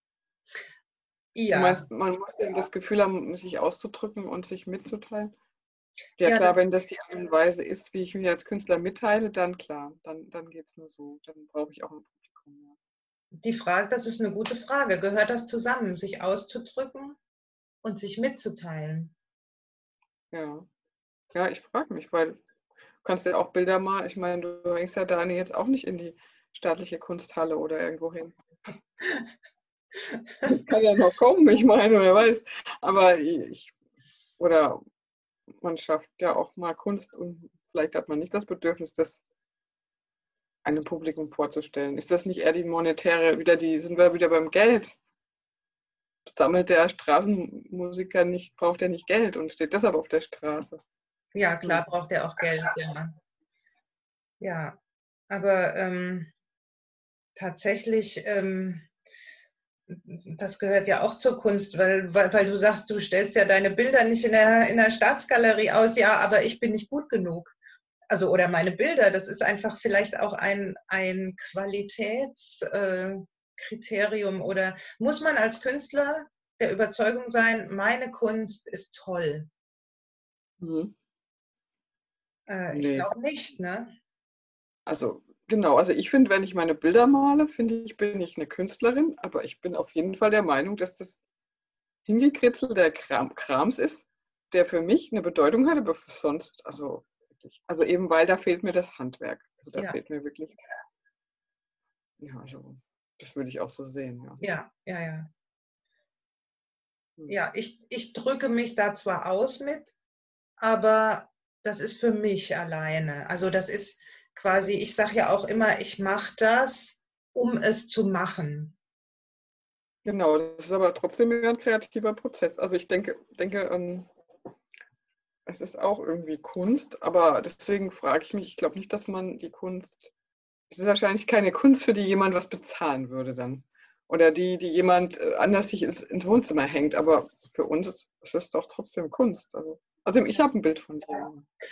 Du Ja, meinst, man muss denn das Gefühl haben, sich auszudrücken und sich mitzuteilen? Ja ja, klar, das, wenn das die Art und Weise ist, wie ich mich als Künstler mitteile, dann klar, dann geht es nur so. Dann brauche ich auch ein Publikum. die Frage, das ist eine gute Frage. Gehört das zusammen, sich auszudrücken und sich mitzuteilen? Ja, ja. Ja, ich frage mich, weil du kannst ja auch Bilder malen. Ich meine, du hängst ja deine jetzt auch nicht in die staatliche Kunsthalle oder irgendwo hin. Das kann ja noch kommen, ich meine, wer weiß. Aber oder man schafft ja auch mal Kunst und vielleicht hat man nicht das Bedürfnis, das einem Publikum vorzustellen. Ist das nicht eher die monetäre, sind wir wieder beim Geld? Sammelt der Straßenmusiker nicht, braucht er nicht Geld und steht deshalb auf der Straße. Ja, Hm. klar braucht er auch Geld, ja. Ja, aber tatsächlich, das gehört ja auch zur Kunst, weil du sagst, du stellst ja deine Bilder nicht in der Staatsgalerie aus, ja, aber ich bin nicht gut genug. Also, oder meine Bilder, das ist einfach vielleicht auch ein Qualitätskriterium oder muss man als Künstler der Überzeugung sein, meine Kunst ist toll? Mhm. Ich Nee, glaube nicht, ne? also genau, also ich finde, wenn ich meine Bilder male, finde ich, bin ich eine Künstlerin, aber ich bin auf jeden Fall der Meinung, dass das Hingekritzel der Krams ist, der für mich eine Bedeutung hat, aber für sonst, also wirklich, also eben weil da fehlt mir das Handwerk. Also da Ja, fehlt mir wirklich, ja, also das würde ich auch so sehen, ja. ja, ja, ja. Hm. Ja, ich drücke mich da zwar aus mit, aber das ist für mich alleine. Also das ist quasi, ich sage ja auch immer, ich mache das, um es zu machen. Genau, das ist aber trotzdem ein kreativer Prozess. Also ich denke, es ist auch irgendwie Kunst, aber deswegen frage ich mich, ich glaube nicht, dass man die Kunst, es ist wahrscheinlich keine Kunst, für die jemand was bezahlen würde dann. Oder die jemand anders sich ins Wohnzimmer hängt, aber für uns ist es doch trotzdem Kunst. Also ich habe ein Bild von dir.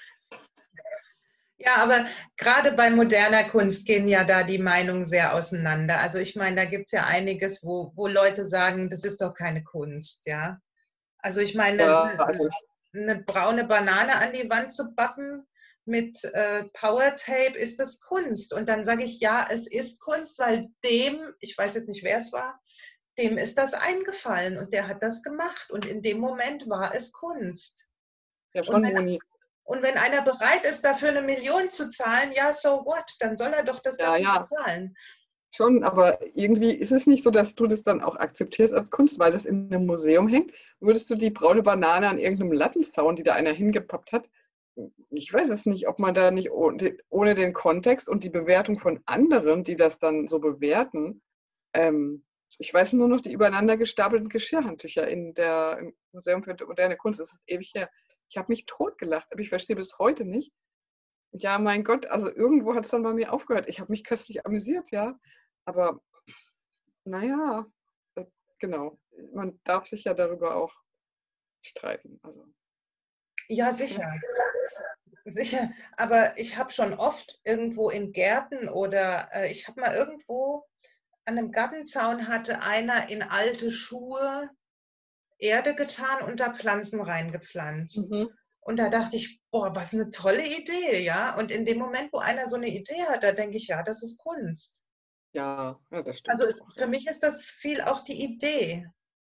Ja, aber gerade bei moderner Kunst gehen ja da die Meinungen sehr auseinander. Also ich meine, da gibt es ja einiges, wo Leute sagen, das ist doch keine Kunst, ja. Also ich meine, Ja, also eine braune Banane an die Wand zu bappen mit Powertape, ist das Kunst? Und dann sage ich, ja, es ist Kunst, weil ich weiß jetzt nicht, wer es war, dem ist das eingefallen und der hat das gemacht. Und in dem Moment war es Kunst. ja Und schon, Moni. und wenn einer bereit ist, dafür 1 Million zu zahlen, ja, so what? Dann soll er doch das Ja, dafür ja, bezahlen. schon, aber irgendwie ist es nicht so, dass du das dann auch akzeptierst als Kunst, weil das in einem Museum hängt. Würdest du die braune Banane an irgendeinem Lattenzaun, die da einer hingepappt hat, ich weiß es nicht, ob man da nicht ohne den Kontext und die Bewertung von anderen, die das dann so bewerten, ähm, ich weiß nur noch die übereinander gestapelten Geschirrhandtücher im Museum für moderne Kunst, das ist ewig her. Ich habe mich totgelacht, aber ich verstehe bis heute nicht. Ja, mein Gott, also irgendwo hat es dann bei mir aufgehört. Ich habe mich köstlich amüsiert, ja. Aber naja, genau. Man darf sich ja darüber auch streiten. Also, Ja, sicher. Sicher, aber ich habe schon oft irgendwo in Gärten oder ich habe mal irgendwo an einem Gartenzaun hatte einer in alte Schuhe Erde getan und da Pflanzen reingepflanzt. Mhm. Und da dachte ich, boah, was eine tolle Idee, ja. Und in dem Moment, wo einer so eine Idee hat, da denke ich, ja, das ist Kunst. Ja, ja, das Also stimmt auch. für mich ist das viel auch die Idee.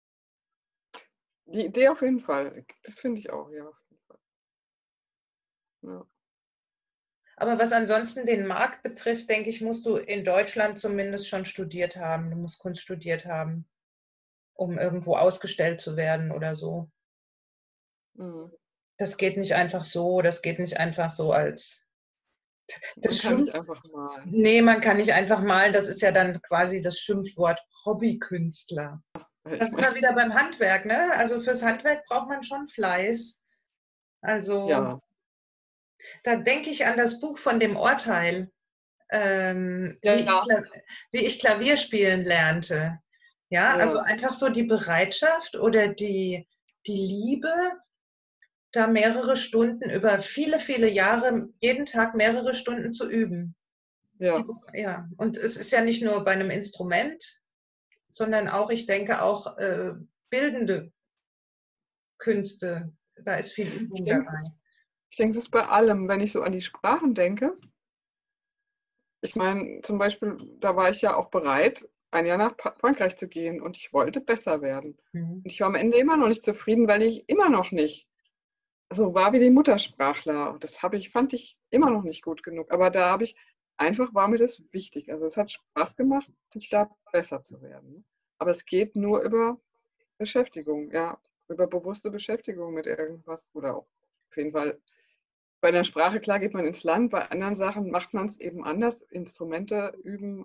Die Idee auf jeden Fall. Das finde ich auch, ja, auf jeden Fall. Ja. Aber was ansonsten den Markt betrifft, denke ich, musst du in Deutschland zumindest schon studiert haben. Du musst Kunst studiert haben, um irgendwo ausgestellt zu werden oder so. Mhm. Das geht nicht einfach so, das geht nicht einfach so als Man das kann nicht Schimpf. einfach malen. Nee, man kann nicht einfach malen, das ist ja dann quasi das Schimpfwort Hobbykünstler. Ich Das sind meine, wir wieder beim Handwerk, ne? Also fürs Handwerk braucht man schon Fleiß. Also ja, da denke ich an das Buch von dem Urteil, ja, wie ich Klavier spielen lernte. Ja, also ja, einfach so die Bereitschaft oder die Liebe, da mehrere Stunden über viele, viele Jahre, jeden Tag mehrere Stunden zu üben. Die, ja. ja, und es ist ja nicht nur bei einem Instrument, sondern auch, ich denke, auch bildende Künste. Da ist viel Ich Übung denke, dabei. es ist bei allem, wenn ich so an die Sprachen denke. Ich meine, zum Beispiel, da war ich ja auch bereit, ein Jahr nach Frankreich zu gehen und ich wollte besser werden. Mhm. Und ich war am Ende immer noch nicht zufrieden, weil ich immer noch nicht so war wie die Muttersprachler. Das fand ich immer noch nicht gut genug. Aber da war mir das wichtig. Also es hat Spaß gemacht, sich da besser zu werden. Ne? Aber es geht nur über Beschäftigung, ja, über bewusste Beschäftigung mit irgendwas oder auch auf jeden Fall. Bei einer Sprache, klar, geht man ins Land, bei anderen Sachen macht man es eben anders. Instrumente üben,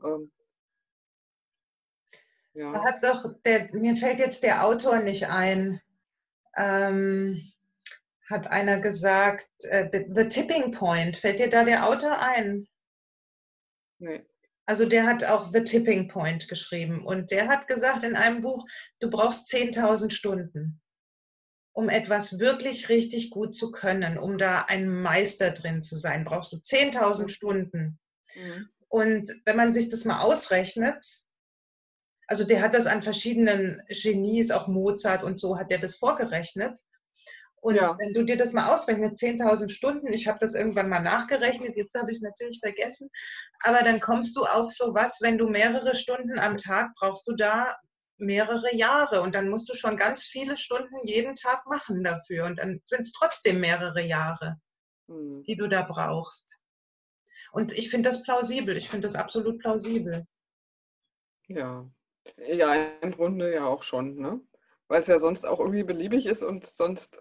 Da ja, hat doch, mir fällt jetzt der Autor nicht ein, ähm, hat einer gesagt, The Tipping Point, fällt dir da der Autor ein? nee, Also der hat auch The Tipping Point geschrieben und der hat gesagt in einem Buch, du brauchst 10.000 Stunden, um etwas wirklich richtig gut zu können, um da ein Meister drin zu sein, brauchst du 10.000 ja, Stunden. mhm. Und wenn man sich das mal ausrechnet, also der hat das an verschiedenen Genies, auch Mozart und so, hat der das vorgerechnet. Und Ja, wenn du dir das mal ausrechnest, 10.000 Stunden, ich habe das irgendwann mal nachgerechnet, jetzt habe ich es natürlich vergessen, aber dann kommst du auf sowas, wenn du mehrere Stunden am Tag brauchst du da mehrere Jahre und dann musst du schon ganz viele Stunden jeden Tag machen dafür und dann sind es trotzdem mehrere Jahre, mhm. die du da brauchst. Und ich finde das plausibel, ich finde das absolut plausibel. Ja. Ja, im Grunde ja auch schon, ne? Weil es ja sonst auch irgendwie beliebig ist und sonst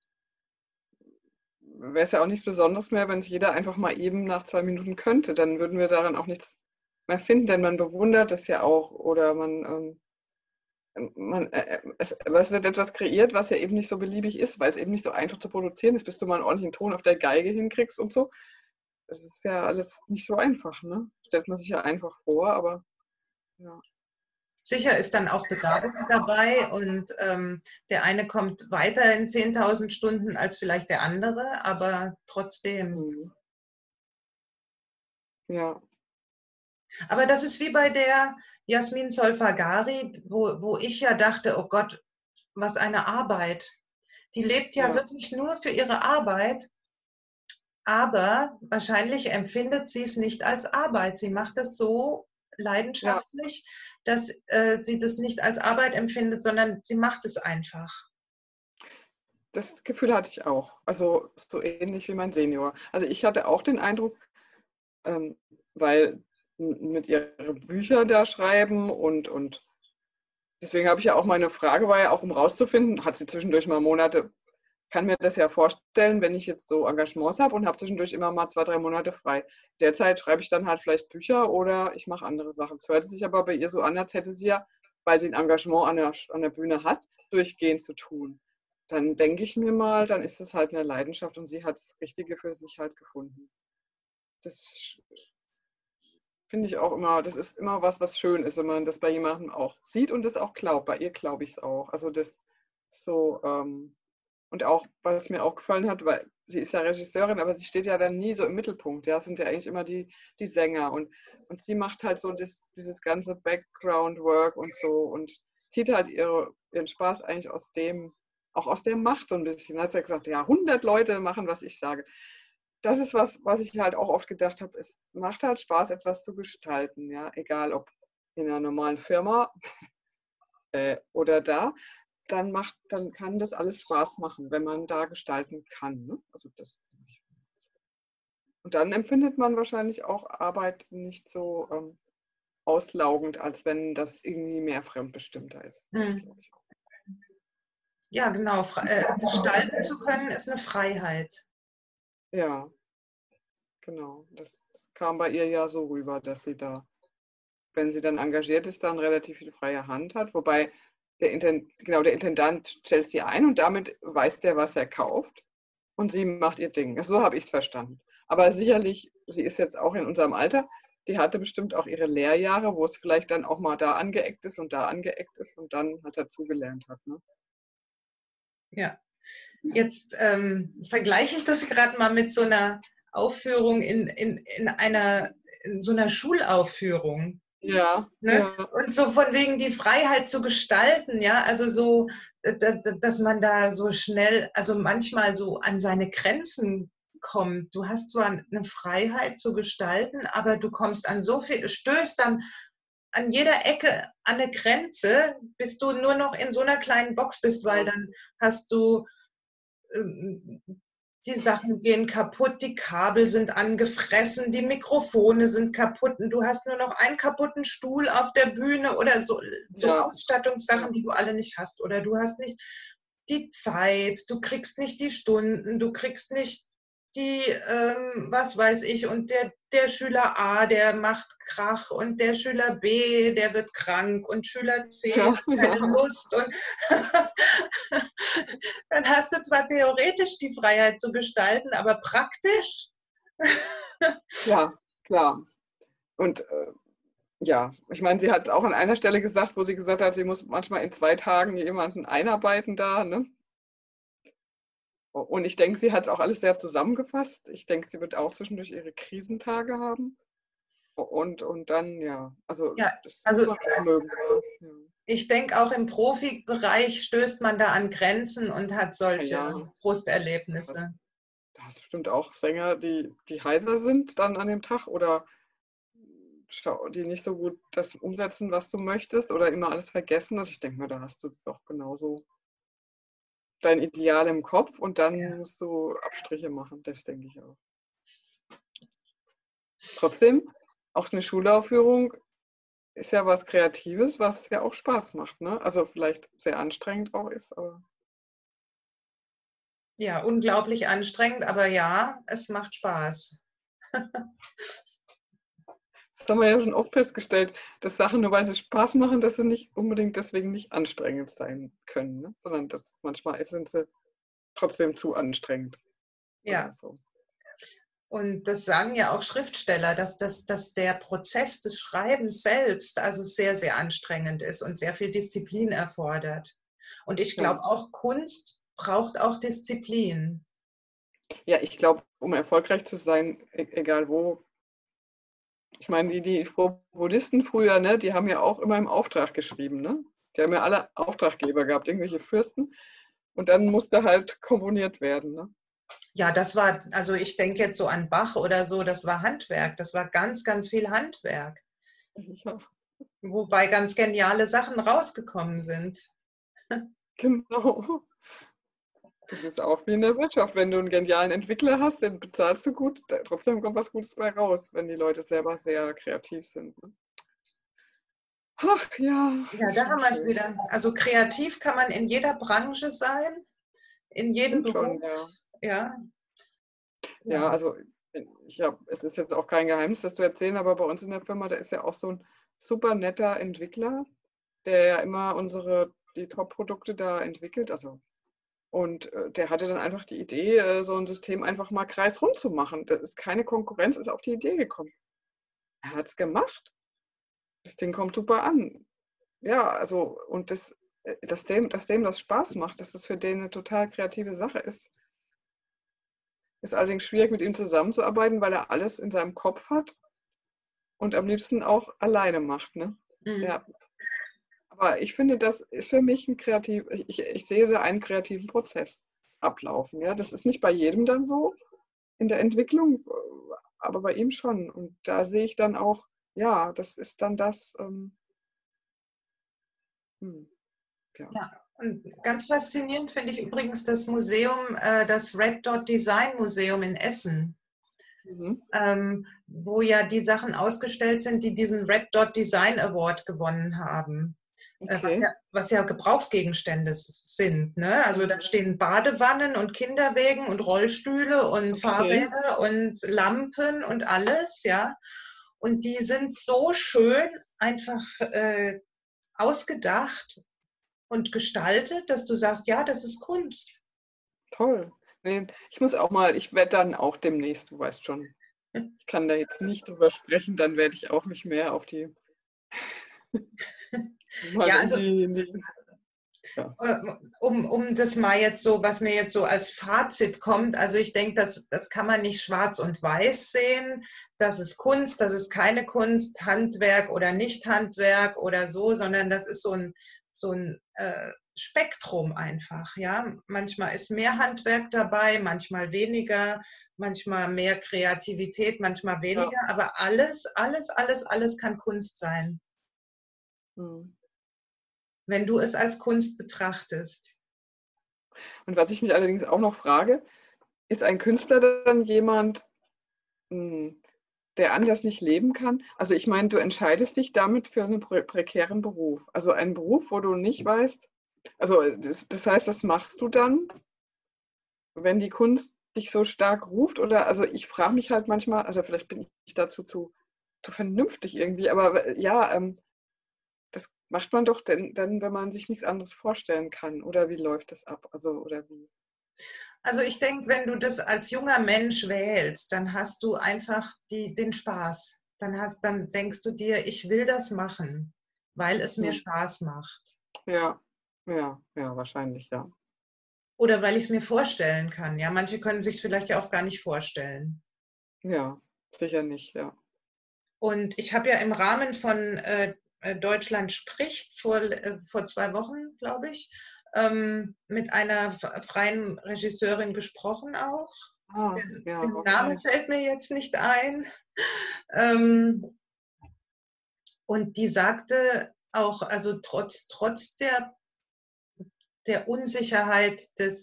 wäre es ja auch nichts Besonderes mehr, wenn es jeder einfach mal eben nach 2 Minuten könnte. Dann würden wir daran auch nichts mehr finden, denn man bewundert es ja auch oder aber es wird etwas kreiert, was ja eben nicht so beliebig ist, weil es eben nicht so einfach zu produzieren ist, bis du mal einen ordentlichen Ton auf der Geige hinkriegst und so. Es ist ja alles nicht so einfach, ne? Stellt man sich ja einfach vor, aber ja. Sicher ist dann auch Begabung dabei und der eine kommt weiter in 10.000 Stunden als vielleicht der andere, aber trotzdem. Mhm. Ja, Aber das ist wie bei der Jasmin Solfagari, wo ich ja dachte, oh Gott, was eine Arbeit. Die lebt ja ja, wirklich nur für ihre Arbeit, aber wahrscheinlich empfindet sie es nicht als Arbeit. Sie macht es so ja. leidenschaftlich, dass sie das nicht als Arbeit empfindet, sondern sie macht es einfach. Das Gefühl hatte ich auch. Also so ähnlich wie mein Senior. Also ich hatte auch den Eindruck, ähm, weil mit ihren Büchern da schreiben und deswegen habe ich ja auch meine Frage war ja auch, um rauszufinden, hat sie zwischendurch mal Monate, kann mir das ja vorstellen, wenn ich jetzt so Engagements habe und habe zwischendurch immer mal 2, 3 Monate frei. Derzeit schreibe ich dann halt vielleicht Bücher oder ich mache andere Sachen. Es hört sich aber bei ihr so an, als hätte sie ja, weil sie ein Engagement an der Bühne hat, durchgehend zu tun. Dann denke ich mir mal, dann ist es halt eine Leidenschaft und sie hat das Richtige für sich halt gefunden. Das finde ich auch immer, das ist immer was schön ist, wenn man das bei jemandem auch sieht und das auch glaubt. Bei ihr glaube ich es auch. Also das so, und auch, was mir auch gefallen hat, weil sie ist ja Regisseurin, aber sie steht ja dann nie so im Mittelpunkt. Ja, es sind ja eigentlich immer die Sänger. Und sie macht halt so dieses ganze Background-Work und so und zieht halt ihren Spaß eigentlich auch aus der Macht so ein bisschen. Hat sie ja gesagt, ja, 100 Leute machen, was ich sage. Das ist was ich halt auch oft gedacht habe. Es macht halt Spaß, etwas zu gestalten. Ja, egal ob in einer normalen Firma oder da. Dann kann das alles Spaß machen, wenn man da gestalten kann. Ne? Also und dann empfindet man wahrscheinlich auch Arbeit nicht so auslaugend, als wenn das irgendwie mehr fremdbestimmter ist. Das glaube ich auch. Ja, genau. Gestalten zu können ist eine Freiheit. Ja, genau. Das kam bei ihr ja so rüber, dass sie da, wenn sie dann engagiert ist, dann relativ viel freie Hand hat. Wobei der Intendant stellt sie ein und damit weiß der, was er kauft. Und sie macht ihr Ding. So habe ich es verstanden. Aber sicherlich, sie ist jetzt auch in unserem Alter, die hatte bestimmt auch ihre Lehrjahre, wo es vielleicht dann auch mal da angeeckt ist und da angeeckt ist und dann halt dazugelernt hat. Ne? Ja. Jetzt vergleiche ich das gerade mal mit so einer Aufführung in so einer Schulaufführung. Ja, Ne? ja. Und so von wegen die Freiheit zu gestalten, ja, also so, dass man da so schnell, also manchmal so an seine Grenzen kommt. Du hast zwar eine Freiheit zu gestalten, aber du kommst an so viel, stößt dann an jeder Ecke an eine Grenze, bis du nur noch in so einer kleinen Box bist, weil dann hast du die Sachen gehen kaputt, die Kabel sind angefressen, die Mikrofone sind kaputt und du hast nur noch einen kaputten Stuhl auf der Bühne oder so Ja. Ausstattungssachen, die du alle nicht hast. Oder du hast nicht die Zeit, du kriegst nicht die Stunden, du kriegst nicht die, was weiß ich, und der Schüler A, der macht Krach und der Schüler B, der wird krank und Schüler C hat keine Lust. Und dann hast du zwar theoretisch die Freiheit zu gestalten, aber praktisch? Ja, klar. Und ja, ich meine, sie hat auch an einer Stelle gesagt, wo sie gesagt hat, sie muss manchmal in 2 Tagen jemanden einarbeiten da. Ne? Und ich denke, sie hat auch alles sehr zusammengefasst. Ich denke, sie wird auch zwischendurch ihre Krisentage haben. Und dann, ja, also Ja, das muss also man auch mögen. Ja. ich denke, auch im Profibereich stößt man da an Grenzen und hat solche Ja, Frusterlebnisse. da hast du bestimmt auch Sänger, die heiser sind dann an dem Tag oder die nicht so gut das umsetzen, was du möchtest oder immer alles vergessen. Also ich denke mal, da hast du doch genauso dein Ideal im Kopf und dann musst du Abstriche machen. Das denke ich auch. Trotzdem, auch eine Schulaufführung ist ja was Kreatives, was ja auch Spaß macht. Ne? Also vielleicht sehr anstrengend auch ist, aber. Ja, unglaublich anstrengend, aber ja, es macht Spaß. Das haben wir ja schon oft festgestellt, dass Sachen, nur weil sie Spaß machen, dass sie nicht unbedingt deswegen nicht anstrengend sein können, ne? Sondern dass manchmal sind sie trotzdem zu anstrengend. Ja. So. Und das sagen ja auch Schriftsteller, dass der Prozess des Schreibens selbst also sehr, sehr anstrengend ist und sehr viel Disziplin erfordert. Und ich glaube auch, Kunst braucht auch Disziplin. Ja, ich glaube, um erfolgreich zu sein, egal wo. Ich meine, die Buddhisten früher, ne, die haben ja auch immer im Auftrag geschrieben. Ne? Die haben ja alle Auftraggeber gehabt, irgendwelche Fürsten. Und dann musste halt komponiert werden. Ne? Ja, das war, also ich denke jetzt so an Bach oder so, das war Handwerk, das war ganz, ganz viel Handwerk. Ja. Wobei ganz geniale Sachen rausgekommen sind. Genau. Das ist auch wie in der Wirtschaft. Wenn du einen genialen Entwickler hast, den bezahlst du gut, trotzdem kommt was Gutes bei raus, wenn die Leute selber sehr kreativ sind. Ne? Ach ja, das Ja, ist da schon haben wir es schön. wieder. Also kreativ kann man in jeder Branche sein, in jedem Stimmt Beruf. schon, ja. Ja. Ja, Ja. also es ist jetzt auch kein Geheimnis, das zu erzählen, aber bei uns in der Firma, da ist ja auch so ein super netter Entwickler, der ja immer die Top-Produkte da entwickelt. Also, und der hatte dann einfach die Idee, so ein System einfach mal kreisrund zu machen. Das ist keine Konkurrenz, ist auf die Idee gekommen. Er hat es gemacht. Das Ding kommt super an. Ja, also, und dass dem das Spaß macht, dass das für den eine total kreative Sache ist. Ist allerdings schwierig, mit ihm zusammenzuarbeiten, weil er alles in seinem Kopf hat und am liebsten auch alleine macht. Ne? Mhm. Ja. Aber ich finde, das ist für mich ich sehe da einen kreativen Prozess ablaufen. Ja? Das ist nicht bei jedem dann so in der Entwicklung, aber bei ihm schon. Und da sehe ich dann auch, ja, das ist dann das, ja. Ja, und ganz faszinierend finde ich übrigens das Museum, das Red Dot Design Museum in Essen, Mhm. wo ja die Sachen ausgestellt sind, die diesen Red Dot Design Award gewonnen haben. Okay. Was ja Gebrauchsgegenstände sind. Ne? Also da Mhm. stehen Badewannen und Kinderwägen und Rollstühle und Okay. Fahrräder und Lampen und alles, ja. Und die sind so schön einfach ausgedacht und gestaltet, dass du sagst, ja, das ist Kunst. Toll. Nee, ich werde dann auch demnächst, du weißt schon, ich kann da jetzt nicht drüber sprechen, dann werde ich auch mich mehr auf die, mal Ja, in also die ja. um das mal jetzt so, was mir jetzt so als Fazit kommt, also ich denke, das kann man nicht schwarz und weiß sehen. Das ist Kunst, das ist keine Kunst, Handwerk oder Nicht-Handwerk oder so, sondern das ist so ein Spektrum einfach. Ja? Manchmal ist mehr Handwerk dabei, manchmal weniger, manchmal mehr Kreativität, manchmal Ja. weniger, aber alles kann Kunst sein, Mhm. wenn du es als Kunst betrachtest. Und was ich mich allerdings auch noch frage, ist ein Künstler dann jemand, hm, der anders nicht leben kann? Also ich meine, du entscheidest dich damit für einen prekären Beruf. Also einen Beruf, wo du nicht weißt, also das heißt, das machst du dann, wenn die Kunst dich so stark ruft? Oder also ich frage mich halt manchmal, also vielleicht bin ich dazu zu vernünftig irgendwie, aber ja, das macht man doch dann, wenn man sich nichts anderes vorstellen kann. Oder wie läuft das ab? Also, oder wie? Also ich denke, wenn du das als junger Mensch wählst, dann hast du einfach den Spaß. Dann denkst du dir, ich will das machen, weil es mir Hm. Spaß macht. Ja, ja, wahrscheinlich, ja. Oder weil ich es mir vorstellen kann. Ja, manche können sich es vielleicht ja auch gar nicht vorstellen. Ja, sicher nicht, ja. Und ich habe ja im Rahmen von Deutschland spricht vor 2 Wochen, glaube ich, mit einer freien Regisseurin gesprochen auch. Ah, Der ja, Name okay. fällt mir jetzt nicht ein. Ähm, und die sagte auch, also trotz der Unsicherheit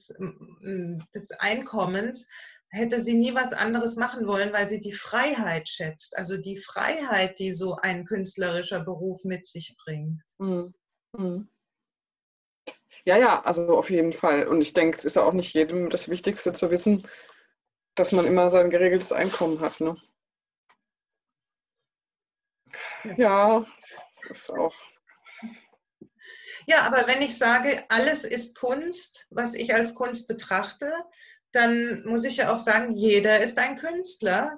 des Einkommens, hätte sie nie was anderes machen wollen, weil sie die Freiheit schätzt. Also die Freiheit, die so ein künstlerischer Beruf mit sich bringt. Hm. Hm. Ja, ja, also auf jeden Fall. Und ich denke, es ist ja auch nicht jedem das Wichtigste zu wissen, dass man immer sein geregeltes Einkommen hat, ne? Ja. Ja, das ist auch. Ja, aber wenn ich sage, alles ist Kunst, was ich als Kunst betrachte, dann muss ich ja auch sagen, jeder ist ein Künstler.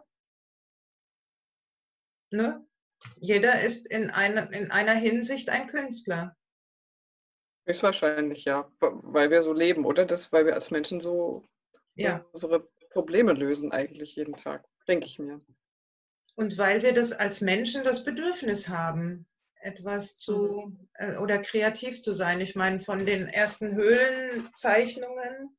Ne? Jeder ist in einer Hinsicht ein Künstler. Höchstwahrscheinlich, ja. Weil wir so leben, oder? Weil wir als Menschen so Ja. unsere Probleme lösen eigentlich jeden Tag, denke ich mir. Und weil wir das als Menschen das Bedürfnis haben, etwas Mhm. oder kreativ zu sein. Ich meine, von den ersten Höhlenzeichnungen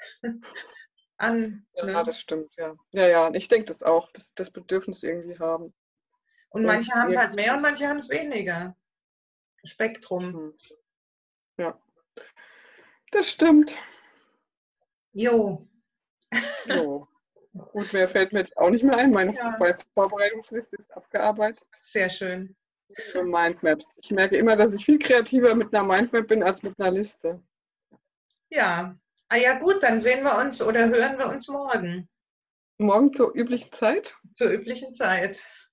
an. Ja, Ne? das stimmt, ja. Ja, ja, ich denke das auch, das Bedürfnis irgendwie haben. Und Und manche haben es halt mehr und irgendwie, manche haben es weniger. Spektrum. hm, ja, das stimmt. Jo. Jo. Gut, mehr fällt mir jetzt auch nicht mehr ein. Meine Ja, Vorbereitungsliste ist abgearbeitet. sehr schön. Liebe Mindmaps. Ich merke immer, dass ich viel kreativer mit einer Mindmap bin als mit einer Liste. Ja. Ah ja, gut, dann sehen wir uns oder hören wir uns morgen Morgen zur üblichen Zeit. zur üblichen Zeit.